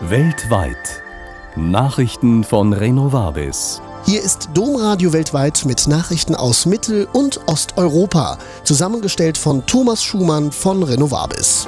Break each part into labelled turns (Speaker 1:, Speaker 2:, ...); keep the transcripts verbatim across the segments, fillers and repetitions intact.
Speaker 1: Weltweit. Nachrichten von Renovabis.
Speaker 2: Hier ist Domradio weltweit mit Nachrichten aus Mittel- und Osteuropa, zusammengestellt von Thomas Schumann von Renovabis.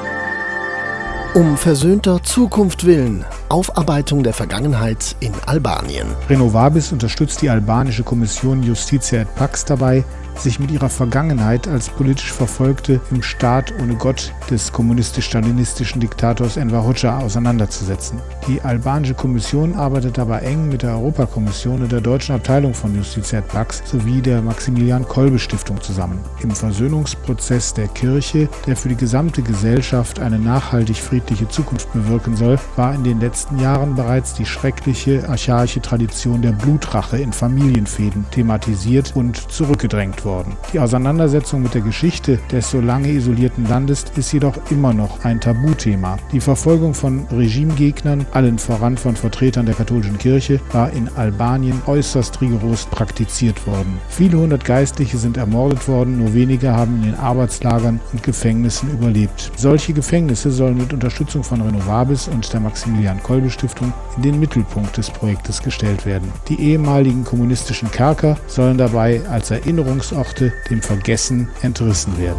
Speaker 2: Um versöhnter Zukunft willen, Aufarbeitung der Vergangenheit in Albanien.
Speaker 3: Renovabis unterstützt die albanische Kommission Justitia et Pax dabei, sich mit ihrer Vergangenheit als politisch Verfolgte im Staat ohne Gott des kommunistisch-stalinistischen Diktators Enver Hoxha auseinanderzusetzen. Die albanische Kommission arbeitet dabei eng mit der Europakommission und der deutschen Abteilung von Justitia et Pax sowie der Maximilian-Kolbe-Stiftung zusammen. Im Versöhnungsprozess der Kirche, der für die gesamte Gesellschaft eine nachhaltig friedliche Zukunft bewirken soll, war in den letzten Jahren bereits die schreckliche archaische Tradition der Blutrache in Familienfehden thematisiert und zurückgedrängt worden. Die Auseinandersetzung mit der Geschichte des so lange isolierten Landes ist jedoch immer noch ein Tabuthema. Die Verfolgung von Regimegegnern, allen voran von Vertretern der katholischen Kirche, war in Albanien äußerst rigoros praktiziert worden. Viele hundert Geistliche sind ermordet worden, nur wenige haben in den Arbeitslagern und Gefängnissen überlebt. Solche Gefängnisse sollen mit Unterstützung von Renovabis und der Maximilian-Kolbe-Stiftung in den Mittelpunkt des Projektes gestellt werden. Die ehemaligen kommunistischen Kerker sollen dabei als Erinnerungsorte dem Vergessen entrissen werden.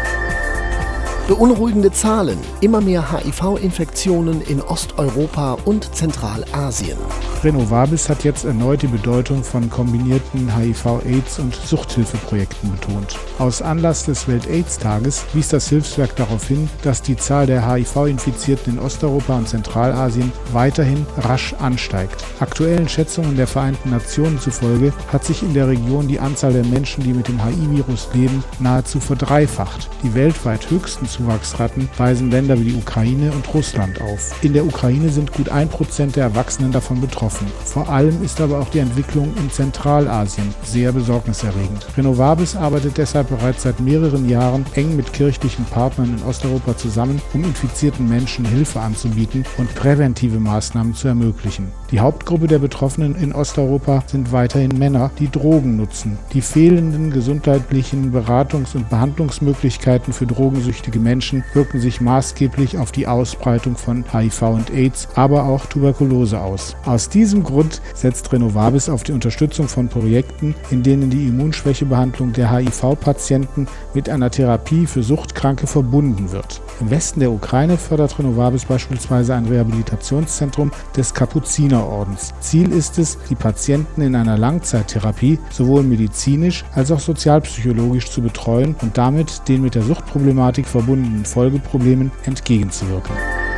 Speaker 2: Beunruhigende Zahlen, immer mehr H I V-Infektionen in Osteuropa und Zentralasien.
Speaker 3: Renovabis hat jetzt erneut die Bedeutung von kombinierten H I V-Aids- und Suchthilfeprojekten betont. Aus Anlass des Welt-Aids-Tages wies das Hilfswerk darauf hin, dass die Zahl der H I V-Infizierten in Osteuropa und Zentralasien weiterhin rasch ansteigt. Aktuellen Schätzungen der Vereinten Nationen zufolge hat sich in der Region die Anzahl der Menschen, die mit dem H I V-Virus leben, nahezu verdreifacht. Die weltweit höchsten Zuwachsraten weisen Länder wie die Ukraine und Russland auf. In der Ukraine sind gut ein Prozent der Erwachsenen davon betroffen. Vor allem ist aber auch die Entwicklung in Zentralasien sehr besorgniserregend. Renovabis arbeitet deshalb bereits seit mehreren Jahren eng mit kirchlichen Partnern in Osteuropa zusammen, um infizierten Menschen Hilfe anzubieten und präventive Maßnahmen zu ermöglichen. Die Hauptgruppe der Betroffenen in Osteuropa sind weiterhin Männer, die Drogen nutzen. Die fehlenden gesundheitlichen Beratungs- und Behandlungsmöglichkeiten für drogensüchtige Menschen wirken sich maßgeblich auf die Ausbreitung von H I V und AIDS, aber auch Tuberkulose aus. Aus diesem Grund setzt Renovabis auf die Unterstützung von Projekten, in denen die Immunschwächebehandlung der H I V-Patienten mit einer Therapie für Suchtkranke verbunden wird. Im Westen der Ukraine fördert Renovabis beispielsweise ein Rehabilitationszentrum des Kapuzinerordens. Ziel ist es, die Patienten in einer Langzeittherapie sowohl medizinisch als auch sozialpsychologisch zu betreuen und damit den mit der Suchtproblematik verbundenen Folgeproblemen entgegenzuwirken.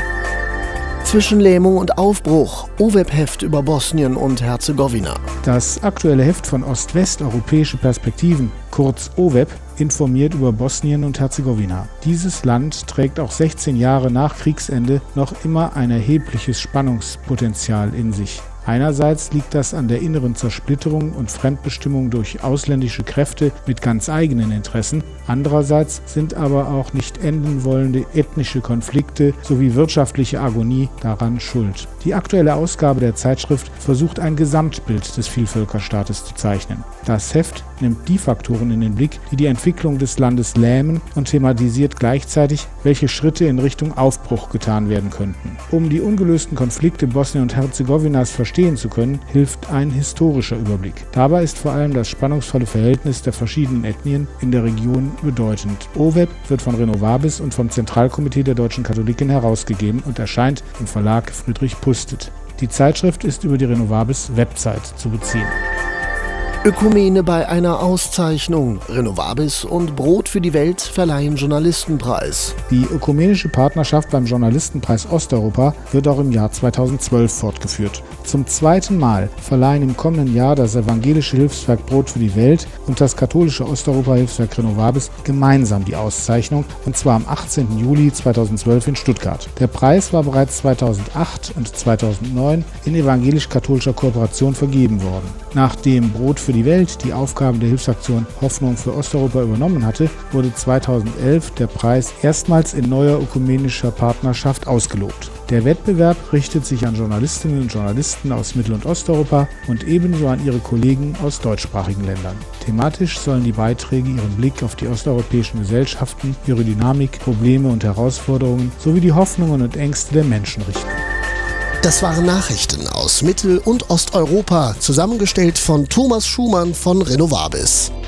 Speaker 2: Zwischen Lähmung und Aufbruch, O W E P-Heft über Bosnien und Herzegowina.
Speaker 3: Das aktuelle Heft von Ost-West Europäische Perspektiven, kurz O W E P, informiert über Bosnien und Herzegowina. Dieses Land trägt auch sechzehn Jahre nach Kriegsende noch immer ein erhebliches Spannungspotenzial in sich. Einerseits liegt das an der inneren Zersplitterung und Fremdbestimmung durch ausländische Kräfte mit ganz eigenen Interessen. Andererseits sind aber auch nicht enden wollende ethnische Konflikte sowie wirtschaftliche Agonie daran schuld. Die aktuelle Ausgabe der Zeitschrift versucht ein Gesamtbild des Vielvölkerstaates zu zeichnen. Das Heft nimmt die Faktoren in den Blick, die die Entwicklung des Landes lähmen und thematisiert gleichzeitig, welche Schritte in Richtung Aufbruch getan werden könnten. Um die ungelösten Konflikte Bosnien und Herzegowinas verstehen zu können, hilft ein historischer Überblick. Dabei ist vor allem das spannungsvolle Verhältnis der verschiedenen Ethnien in der Region bedeutend. O W E P wird von Renovabis und vom Zentralkomitee der deutschen Katholiken herausgegeben und erscheint im Verlag Friedrich Pustet. Die Zeitschrift ist über die Renovabis-Website zu beziehen.
Speaker 2: Ökumene bei einer Auszeichnung. Renovabis und Brot für die Welt verleihen Journalistenpreis.
Speaker 3: Die ökumenische Partnerschaft beim Journalistenpreis Osteuropa wird auch im Jahr zweitausendzwölf fortgeführt. Zum zweiten Mal verleihen im kommenden Jahr das evangelische Hilfswerk Brot für die Welt und das katholische Osteuropa-Hilfswerk Renovabis gemeinsam die Auszeichnung, und zwar am achtzehnten Juli zweitausendzwölf in Stuttgart. Der Preis war bereits zweitausendacht und zweitausendneun in evangelisch-katholischer Kooperation vergeben worden. Nachdem Brot für die Welt die Aufgaben der Hilfsaktion Hoffnung für Osteuropa übernommen hatte, wurde zweitausendelf der Preis erstmals in neuer ökumenischer Partnerschaft ausgelobt. Der Wettbewerb richtet sich an Journalistinnen und Journalisten aus Mittel- und Osteuropa und ebenso an ihre Kollegen aus deutschsprachigen Ländern. Thematisch sollen die Beiträge ihren Blick auf die osteuropäischen Gesellschaften, ihre Dynamik, Probleme und Herausforderungen sowie die Hoffnungen und Ängste der Menschen richten.
Speaker 2: Das waren Nachrichten aus Mittel- und Osteuropa, zusammengestellt von Thomas Schumann von Renovabis.